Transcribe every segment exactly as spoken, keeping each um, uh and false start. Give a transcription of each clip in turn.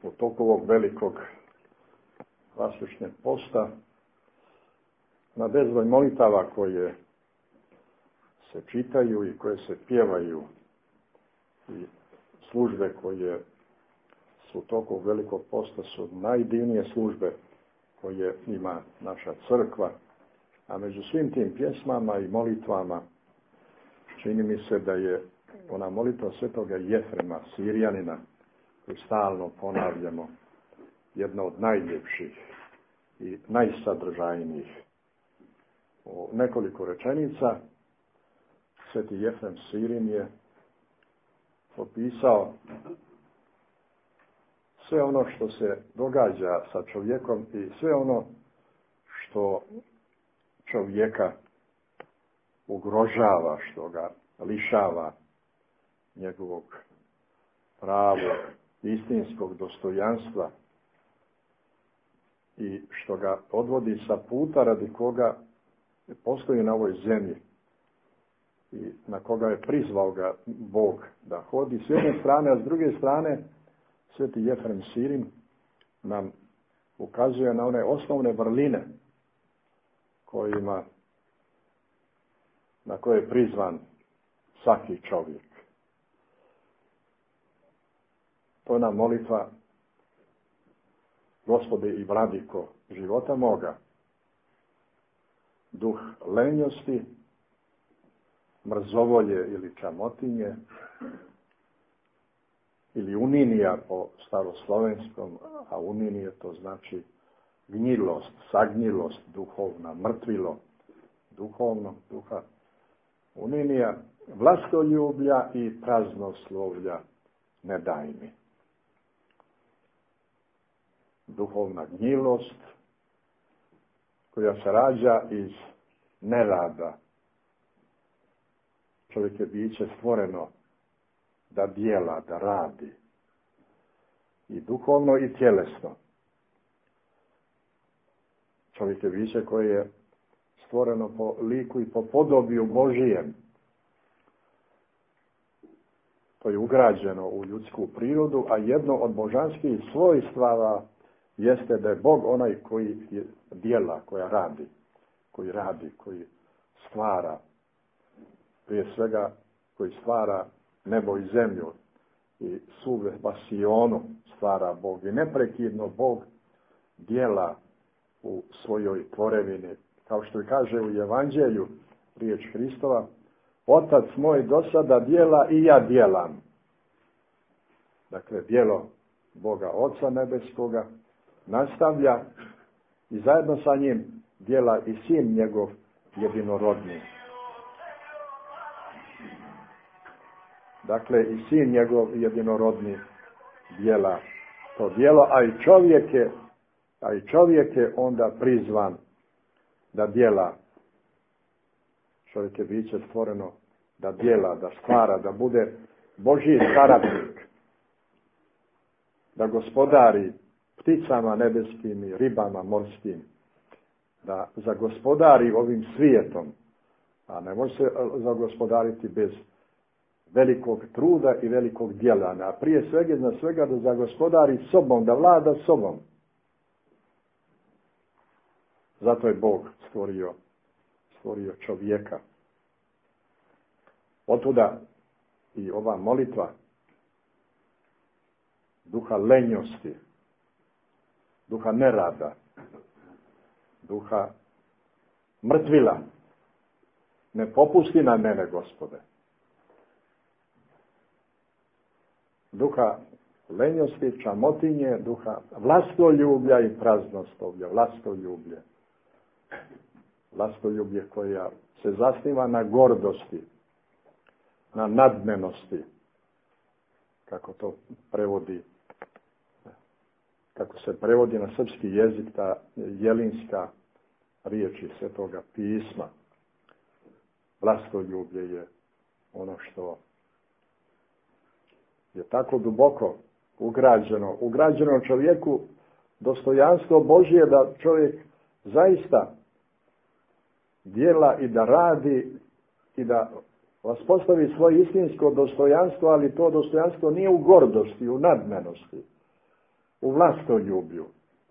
u toku ovog velikog vaskršnjeg posta na bezbroj molitava koje se čitaju i koje se pjevaju i službe koje su u toku velikog posta su najdivnije službe koje ima naša crkva, a među svim tim pjesmama i molitvama čini mi se da je ona molitva svetoga Jefrema, Sirijanina, koju stalno ponavljamo, jedna od najljepših i najsadržajnijih. U nekoliko rečenica sveti Jefrem Sirin je opisao sve ono što se događa sa čovjekom i sve ono što čovjeka ugrožava, što ga lišava njegovog pravog, istinskog dostojanstva i što ga odvodi sa puta radi koga postoji na ovoj zemlji i na koga je prizvao ga Bog da hodi s jedne strane, a s druge strane sveti Jefrem Sirin nam ukazuje na one osnovne vrline kojima, na koje je prizvan svaki čovjek. To je nam molitva: Gospode i vladiko života moga, duh lenjosti, mrzovolje ili čamotinje, ili uninija po staroslovenskom, a uninije to znači gnjilost, sagnjilost, duhovna, mrtvilo, duhovno, duha. Uninija, vlastoljublja i praznoslovlja ne daj mi. Duhovna gnjilost koja se rađa iz nerada. Čovjek je biće stvoreno da dijela, da radi. I duhovno i tjelesno. Čovjek je biće koje je stvoreno po liku i po podobiju Božijem. To je ugrađeno u ljudsku prirodu, a jedno od božanskih svojstava jeste da je Bog onaj koji je dijela, koja radi, koji radi, koji stvara, prije svega koji stvara nebo i zemlju i svu vasionu stvara Bog i neprekidno Bog dijela u svojoj tvorevini. Kao što i kaže u Evanđelju riječ Hristova: Otac moj do sada dijela i ja djelam. Dakle, djelo Boga Oca nebeskoga nastavlja i zajedno sa njim djela i sin njegov jedinorodni. Dakle, i sin njegov jedinorodni djela to djelo, a i čovjek je, a i čovjek je onda prizvan da djela. Čovjek je biće stvoreno da djela, da stvara, da bude Božji saradnik, da gospodari pticama nebeskim i ribama morskim, da zagospodari ovim svijetom, a ne može se zagospodariti bez velikog truda i velikog djelanja, a prije svega na svega da zagospodari sobom, da vlada sobom. Zato je Bog stvorio, stvorio čovjeka. Otuda i ova molitva duha lenjosti, duha nerada, duha mrtvila. Ne popusti na mene, Gospode. Duha lenjosti, čamotinje, duha vlastoljublja i praznostovlja, vlastoljublje. Vlastoljublje koja se zasniva na gordosti, na nadmenosti, kako to prevodi, kako se prevodi na srpski jezik ta jelinska riječ iz Svetoga pisma. Vlastoljublje je ono što je tako duboko ugrađeno, ugrađeno čovjeku dostojanstvo Božje da čovjek zaista djela i da radi i da uspostavi svoje istinsko dostojanstvo, ali to dostojanstvo nije u gordosti, u nadmenosti, vlastoljublju.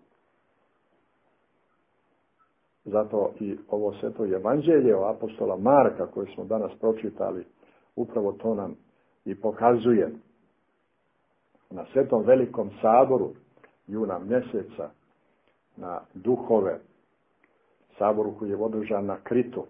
Zato i ovo sveto evanđelje o apostola Marka koje smo danas pročitali, upravo to nam i pokazuje. Na svetom velikom saboru juna mjeseca, na duhove, saboru koji je održan na Kritu,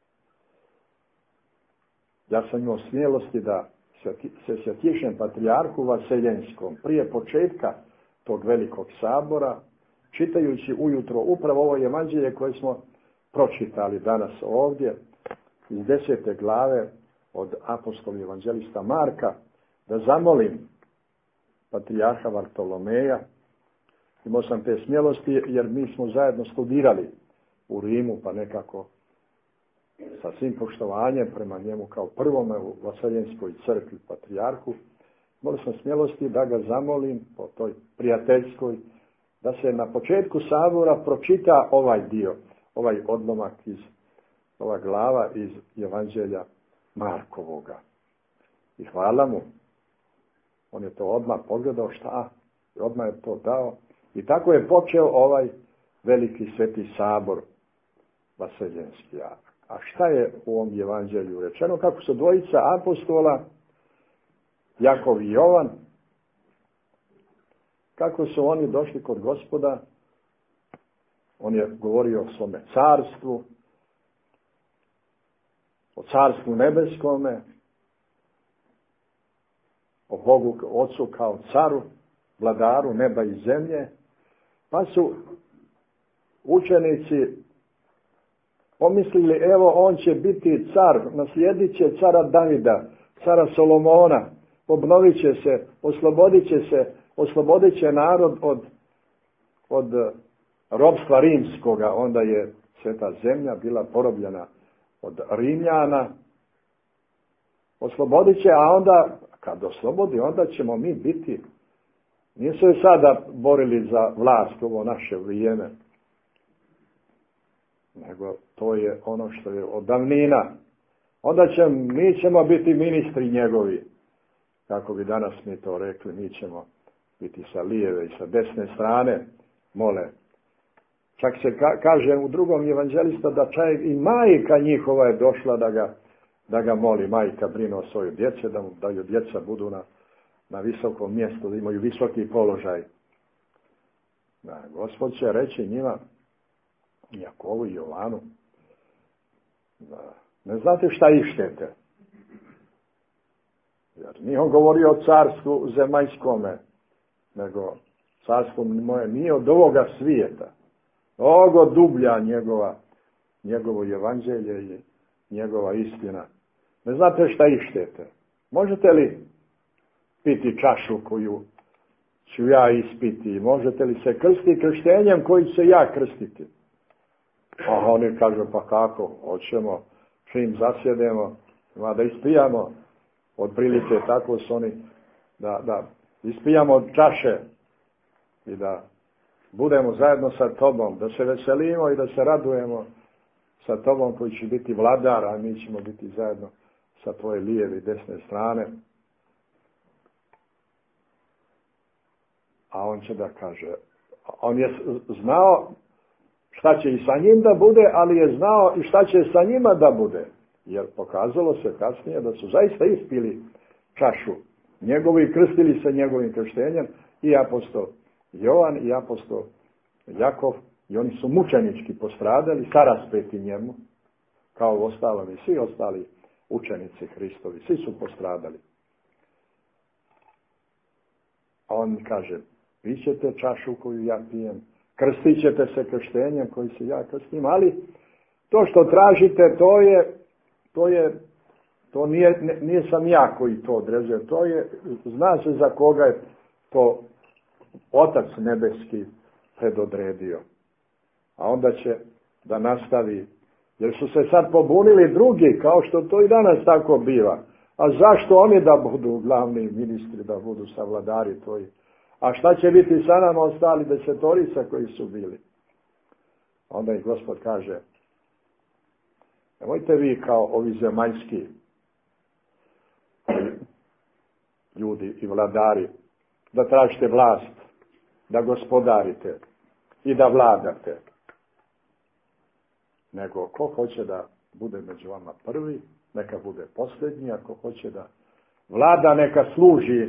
ja sam imao smjelosti da se Svjetišem patrijarhu Vaseljenskom prije početka tog velikog sabora, čitajući ujutro upravo ovo evanđelje koje smo pročitali danas ovdje iz desete glave od apostola evanđelista Marka, da zamolim patrijarha Vartolomeja. Imao sam te smjelosti jer mi smo zajedno studirali u Rimu, pa nekako sa svim poštovanjem prema njemu kao prvome u Vaseljenskoj crkvi patrijarhu, imali sam smjelosti da ga zamolim po toj prijateljskoj, da se na početku sabora pročita ovaj dio, ovaj odlomak iz, ova glava iz evanđelja Markovoga. I hvala mu. On je to odmah pogledao šta, i odmah je to dao. I tako je počeo ovaj veliki sveti sabor Vaseljenski. A šta je u ovom evanđelju rečeno? Kako su dvojica apostola, Jakov i Jovan, kako su oni došli kod Gospoda. On je govorio o svome carstvu, o carstvu nebeskome, o Bogu Ocu kao caru, vladaru neba i zemlje, pa su učenici pomislili, evo on će biti car, naslijedit će cara Davida, cara Solomona, obnovit će se, oslobodit će se, oslobodit će narod od, od ropstva rimskoga. Onda je sveta zemlja bila porobljena od Rimljana. Oslobodit će, a onda, kad oslobodi, onda ćemo mi biti. Nisu se sada borili za vlast ovo naše vrijeme, nego to je ono što je od davnina. Onda će, mi ćemo biti ministri njegovi. Kako bi danas mi to rekli, mi ćemo biti sa lijeve i sa desne strane, mole. Čak se ka, kaže u drugom evanđelista da čak i majka njihova je došla da ga, da ga moli. Majka brine o svojoj djece, da mu daju djeca budu na, na visokom mjestu, da imaju visoki položaj. Da, Gospod će reći njima, Jakovu i Jovanu, da, ne znate šta ištete. Jer nije on govorio o carstvu zemaljskome, nego carstvo moje nije od ovoga svijeta. Ogo dublja njegova, njegovo evanđelje i njegova istina. Ne znate šta ištete. Možete li piti čašu koju ću ja ispiti? Možete li se krstiti krštenjem koji ću se ja krstiti? A oni kažu, pa kako, hoćemo, čim zasjedemo, ima da ispijamo, otprilike tako su oni, da, da ispijamo od čaše i da budemo zajedno sa tobom, da se veselimo i da se radujemo sa tobom koji će biti vladar, a mi ćemo biti zajedno sa tvoje lijeve i desne strane. A on će da kaže, on je znao šta će i sa njim da bude, ali je znao i šta će sa njima da bude. Jer pokazalo se kasnije da su zaista ispili čašu njegovi i krstili se njegovim krštenjem i apostol Jovan i apostol Jakov, i oni su mučenički postradali, saraspeti njemu, kao ostalom i svi ostali učenici Hristovi, svi su postradali. A on kaže, vi ćete čašu koju ja pijem, krstit ćete se krštenjem koji se ja krstim, ali to što tražite, to je, to je, to nije, nije sam ja koji to određuje, to je, zna se za koga je to Otac nebeski predodredio. A onda će da nastavi, jer su se sad pobunili drugi, kao što to i danas tako biva. A zašto oni da budu glavni ministri, da budu savladari tvoji? A šta će biti sa nama ostali desetorica koji su bili? Onda i Gospod kaže, nemojte vi kao ovi zemaljski ljudi i vladari da tražite vlast da gospodarite i da vladate, nego ko hoće da bude među vama prvi, neka bude posljednji, ako hoće da vlada, neka služi.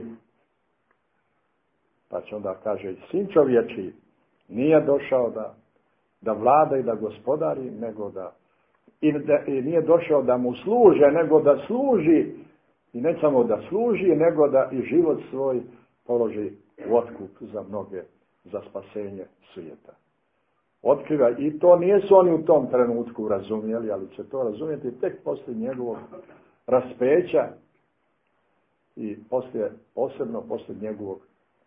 Pa će onda kaže i sin čovječiji nije došao da, da vlada i da gospodari, nego da i, da i nije došao da mu služe, nego da služi, i ne samo da služi, nego da i život svoj položi u otkup za mnoge, za spasenje svijeta. Otkriva, i to nisu oni u tom trenutku razumjeli, ali će to razumjeti tek poslije njegovog raspeća i poslije, posebno poslije njegovog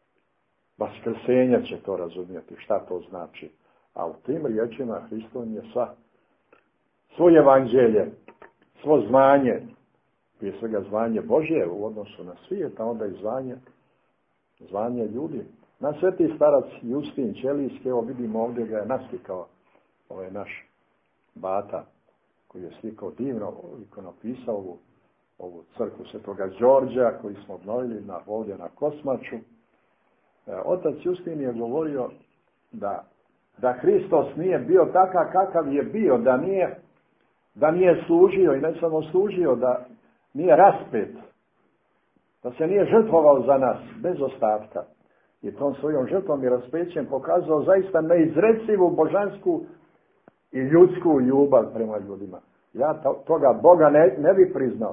vaskrsenja će to razumjeti, šta to znači. A u tim riječima Hristos je sva svoje evanđelje, svo zvanje, prije svega zvanje Božje u odnosu na svijet, a onda i zvanje, zvanje ljudi. Na sveti starac Justin Ćelijski, evo vidimo ovdje ga je naslikao, ovo je naš bata koji je slikao divno, koji napisao ovu, ovu crkvu Svetoga Đorđa koji smo obnovili na, ovdje na Kosmaču. E, otac Justin je govorio da, da Hristos nije bio takav kakav je bio, da nije, da nije služio i ne samo služio, da nije raspet, da se nije žrtvovao za nas bez ostatka. I tom svojom žrtvom i raspećem pokazao zaista neizrecivu božansku i ljudsku ljubav prema ljudima. Ja to, toga Boga ne, ne bi priznao.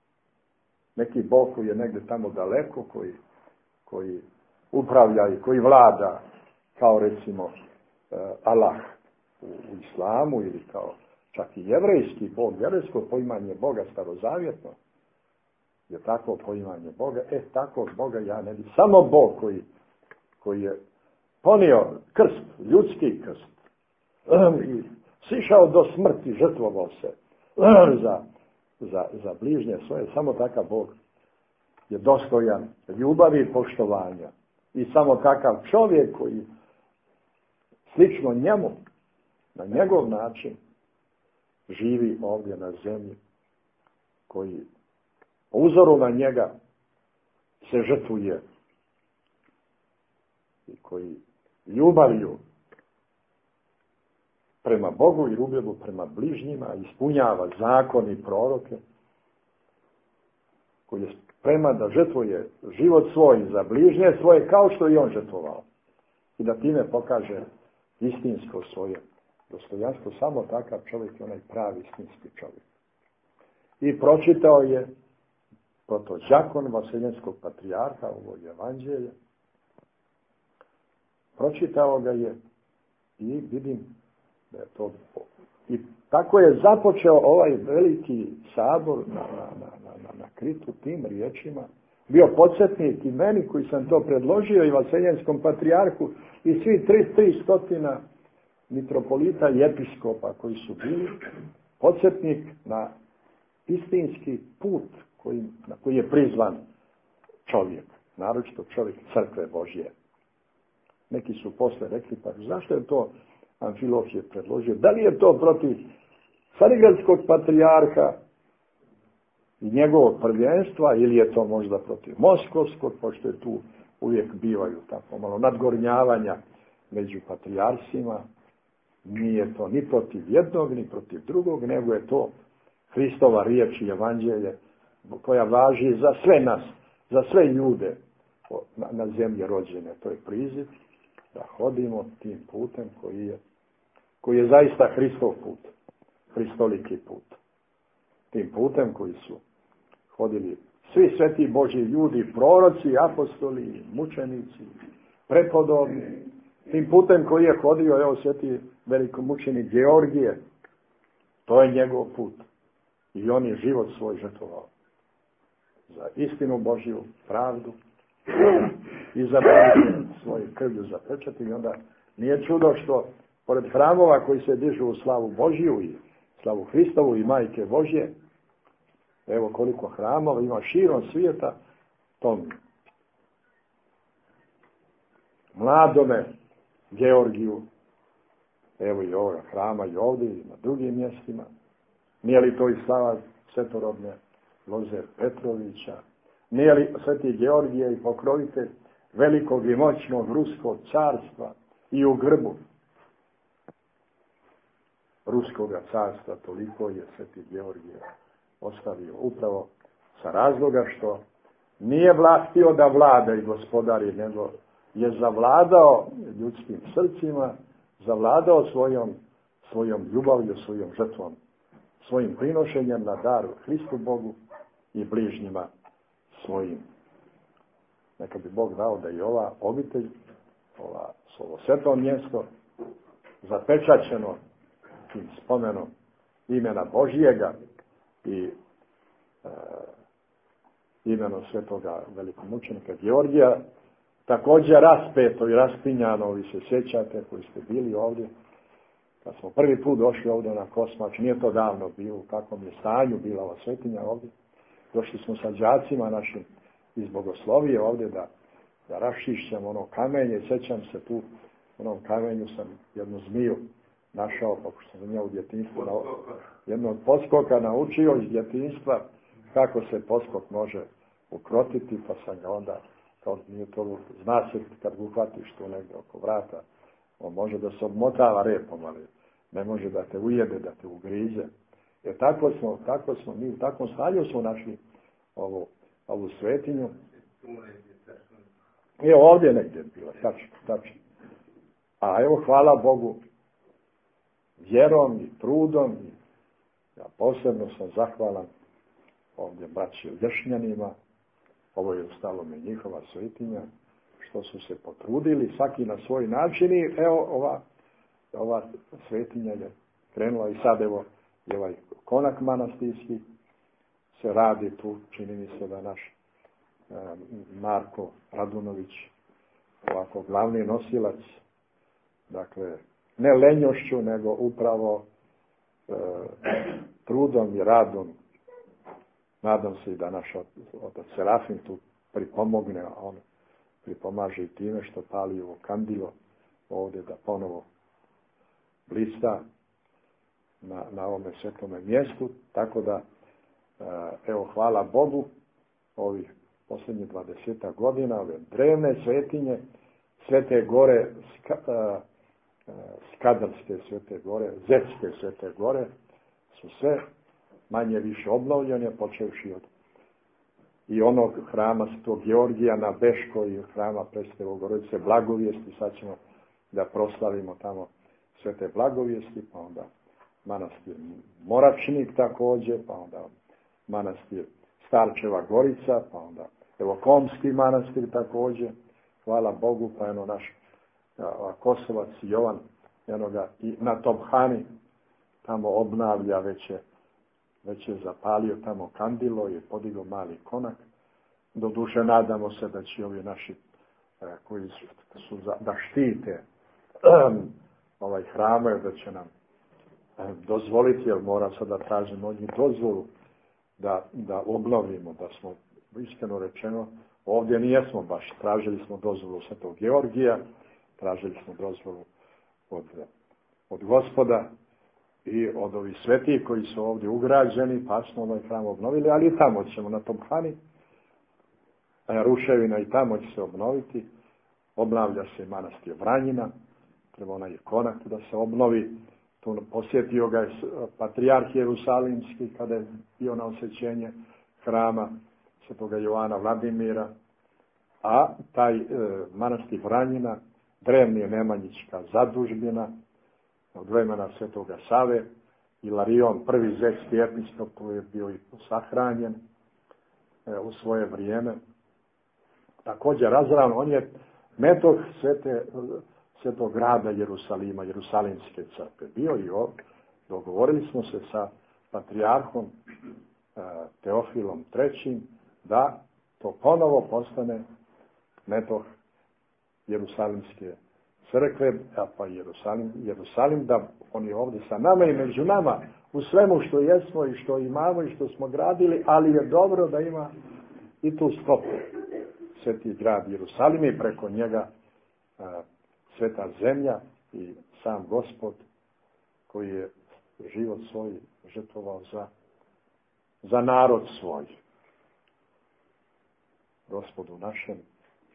Neki Bog koji je negdje tamo daleko, koji, koji upravlja i koji vlada, kao recimo uh, Allah u, u islamu, ili kao čak i jevrejski Bog, jevrejsko poimanje Boga starozavjetno, je takvo poimanje Boga. E, takvog Boga ja ne bi. Samo Bog koji koji je ponio krst, ljudski krst, i sišao do smrti, žrtvovao se za, za, za bližnje svoje, samo takav Bog je dostojan ljubavi i poštovanja. I samo takav čovjek koji slično njemu, na njegov način, živi ovdje na zemlji, koji po uzoru na njega se žrtvuje i koji ljubavlju prema Bogu i ljubavu prema bližnjima ispunjava zakon i proroke, koji je spreman da žrtvuje život svoj za bližnje svoje kao što i on žrtvovao. I da time pokaže istinsko svoje dostojanstvo. Samo takav čovjek je onaj pravi istinski čovjek. I pročitao je protođakon Vaseljenskog patrijarha ovo evanđelje. Pročitao ga je i vidim da je to... I tako je započeo ovaj veliki sabor na, na, na, na, na Kritu tim riječima. Bio podsjetnik i meni koji sam to predložio i Vaseljenskom patrijarhu i svi tri, tri stotina mitropolita i episkopa koji su bili. Podsjetnik na istinski put koji, na koji je prizvan čovjek, naročito čovjek crkve Božje. Neki su posle rekli, pa zašto je to Amfilohije predložio? Da li je to protiv Carigradskog patrijarha i njegovog prvenstva, ili je to možda protiv Moskovskog, pošto je tu uvijek bivaju tako malo nadgornjavanja među patrijarsima. Nije to ni protiv jednog, ni protiv drugog, nego je to Hristova riječ i evanđelje koja važi za sve nas, za sve ljude na, na zemlji rođene. To je priziv da hodimo tim putem koji je, koji je zaista Hristov put, Hristoliki put. Tim putem koji su hodili svi sveti Božji ljudi, proroci, apostoli, mučenici, prepodobni. Tim putem koji je hodio, evo sveti velikomučenik Georgije, to je njegov put. I on je život svoj žrtvovao za istinu Božju, pravdu, i za svoju krvlju zapečati. I onda nije čudo što pored hramova koji se dižu u slavu Božju i slavu Hristovu i Majke Božje, evo koliko hramova ima širom svijeta, tom mladome Georgiju, evo i ovoga hrama i ovdje i na drugim mjestima. Nije li to i slava svetorodne Loze Petrovića? Nije li sveti Georgije i pokrovitelj velikog i moćnog ruskog carstva i u grbu ruskoga carstva toliko je Sveti Georgije ostavio upravo sa razloga što nije vla, htio da vlada i gospodari, nego je zavladao ljudskim srcima, zavladao svojom, svojom ljubavlju, svojom žrtvom, svojim prinošenjem na dar Hristu Bogu i bližnjima svojim. Neka bi Bog dao da i ova obitelj, ova, ovo sveto mjesto, zapečaćeno tim spomenom imena Božijega i e, imenom svetoga velikomučenika Georgija, također raspeto i raspinjano, vi se sjećate koji ste bili ovdje, kad smo prvi put došli ovdje na Kosmač, nije to davno bilo, u kakvom je stanju bila ova svetinja ovdje, došli smo sa đacima našim iz Bogoslovije ovdje da, da raščišćam ono kamenje, sjećam se tu, u onom kamenju sam jednu zmiju našao, pošto sam ja u djetinjstvu, na, jednog poskoka naučio iz djetinjstva kako se poskok može ukrotiti, pa sam ga onda, kao nije to, zna se kad ga uhvatiš tu negdje oko vrata, on može da se obmotava repom, ali ne može da te ujede, da te ugrize. Jer tako smo, tako smo, mi u takvom stanju smo našli ovu, ovu svetinju. I ovdje negdje je bila, tačno, tačno. A evo, hvala Bogu, vjerom i trudom, i ja posebno sam zahvalan ovdje braći Lješnjanima, ovo je ostalo me njihova svetinja, što su se potrudili, svaki na svoj način, i evo ova, ova svetinja je krenula i sad evo i ovaj konak manastirski se radi tu, čini mi se da naš e, Marko Radunović, ovako glavni nosilac, dakle, ne lenjošću, nego upravo e, trudom i radom. Nadam se i da naš otac Serafim tu pripomogne, a on pripomaže i time što pali ovo kandilo ovdje da ponovo blista na, na ovome svetome mjestu. Tako da, evo, hvala Bogu, ovih posljednjih dvadesetak godina, ove drevne svetinje, Svete gore, ska, Skadarske Svete gore, Zetske Svete gore, su sve manje više obnovljene, počevši od i onog hrama Svetog Georgija na Beškoj i hrama Presvete Bogorodice Blagovijesti. Sad ćemo da proslavimo tamo Svete Blagovijesti, pa onda manastir Moračnik također, pa onda manastir Starčeva Gorica, pa onda evo Komski manastir također, hvala Bogu, pa eno naš a, Kosovac Jovan, enoga i na Tomhani tamo obnavlja, već je već je zapalio tamo kandilo i podigao mali konak. Doduše nadamo se da će ovi naši e, koji su, su za, da štite ovaj hram, da će nam e, dozvoliti, jer mora sad da tražimo od njih dozvolu da, da obnovimo, da smo, iskreno rečeno, ovdje nijesmo baš, tražili smo dozvolu Svetog Georgija, tražili smo dozvolu od, od Gospoda i od ovih svetih koji su ovdje ugrađeni, pa smo ovaj hram obnovili, ali i tamo ćemo na Tomhani, ruševina i tamo će se obnoviti, obnavlja se manastir Vranjina, treba onaj konak da se obnovi, tu posjetio ga je patrijarh Jerusalimski kada je bio na osvećenje hrama Svetoga Jovana Vladimira, a taj e, manastir Vranjina, drevni je Nemanjićka zadužbina, od vremena Svetoga Save, Ilarion, prvi zetski episkop, koji je bio i sahranjen e, u svoje vrijeme. Također razravno, on je metod svete, svetog grada Jerusalima, Jerusalimske crkve. Bio i ovdje, dogovorili smo se sa patrijarhom e, Teofilom trećim da to ponovo postane metod Jerusalimske crkve, a pa Jerusalim, Jerusalim, da on je ovdje sa nama i među nama u svemu što jesmo i što imamo i što smo gradili, ali je dobro da ima i tu stopu. Sveti grad Jerusalim i preko njega a, sveta zemlja i sam Gospod koji je život svoj žrtvovao za, za narod svoj. Gospodu našem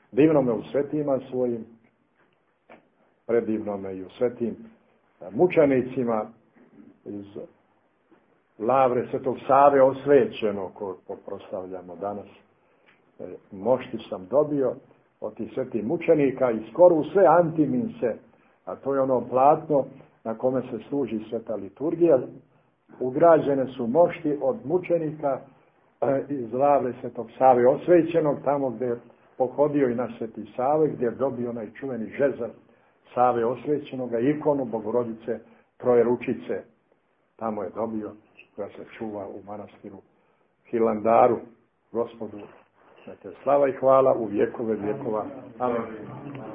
Divno me u svetima svojim, predivno me i u svetim mučenicima iz Lavre Svetog Save osvećeno, koje proslavljamo danas. Mošti sam dobio od tih svetih mučenika i skoro u sve antiminse, a to je ono platno na kome se služi sveta liturgija, ugrađene su mošti od mučenika iz Lavre Svetog Save osvećenog, tamo gdje je pohodio i naš Sveti Save, gdje je dobio onaj čuveni žezar Save osvećenoga, ikonu Bogorodice Trojeručice. Tamo je dobio, koja se čuva u manastiru Hilandaru. Gospodu, neka slava i hvala u vjekove vjekova. Amen.